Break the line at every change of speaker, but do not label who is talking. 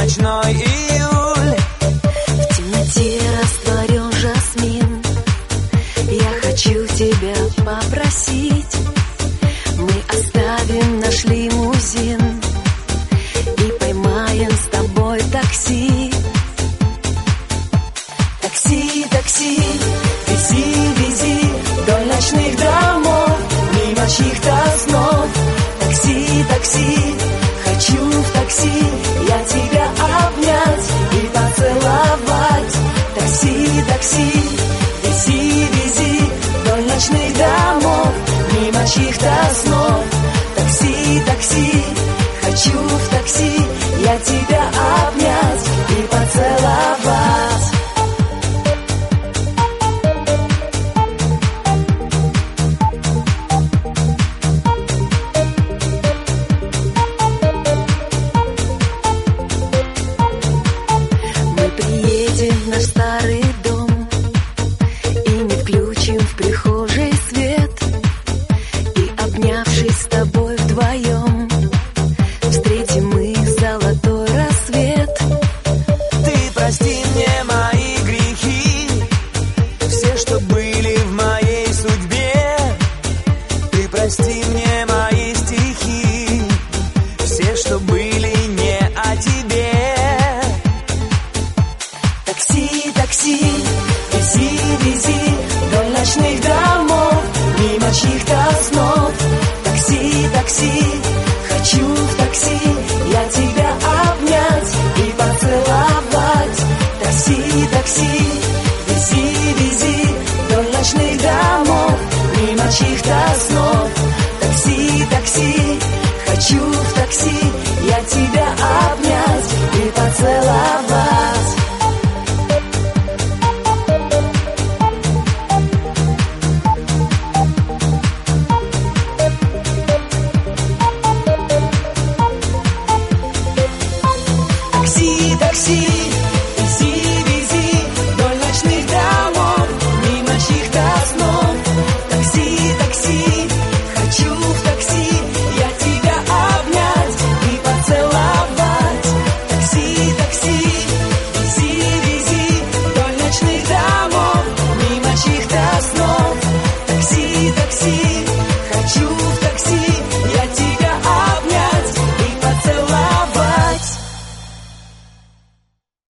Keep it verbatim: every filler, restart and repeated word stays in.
ночной июль.
В темноте растворен жасмин. Я хочу тебя попросить. Мы оставим наш лимузин и поймаем с тобой такси. Такси, такси, вези, вези вдоль ночных домов, мимо чьих-то снов. Такси, такси, хочу в такси я тебя обнять и поцеловать. Такси, такси, вези, вези вдоль ночных домов, мимо чьих-то снов. Такси, такси, хочу в такси я тебя обнять и поцеловать. В наш старый дом и не включим в прихожей свет, и, обнявшись с тобой вдвоем, встретим мы золотой рассвет.
Ты прости мне мои грехи, все, что были в моей судьбе. Ты прости мне мои стихи, все, что были не о тебе. Такси, такси, вези, вези вдоль ночных домов, мимо чьих-то снов. Такси, такси, хочу в такси я тебя обнять и поцеловать. Такси, такси, вези, вези вдоль ночных домов, мимо чьих-то снов. Такси, такси, хочу в такси я тебя обнять и поцеловать. Такси, такси, вези, вези вдоль ночных домов, мимо чьих-то снов. Такси, такси, хочу в такси я тебя обнять и поцеловать. Такси, такси, вези, вези вдоль ночных домов, мимо чьих-то снов. Такси, такси.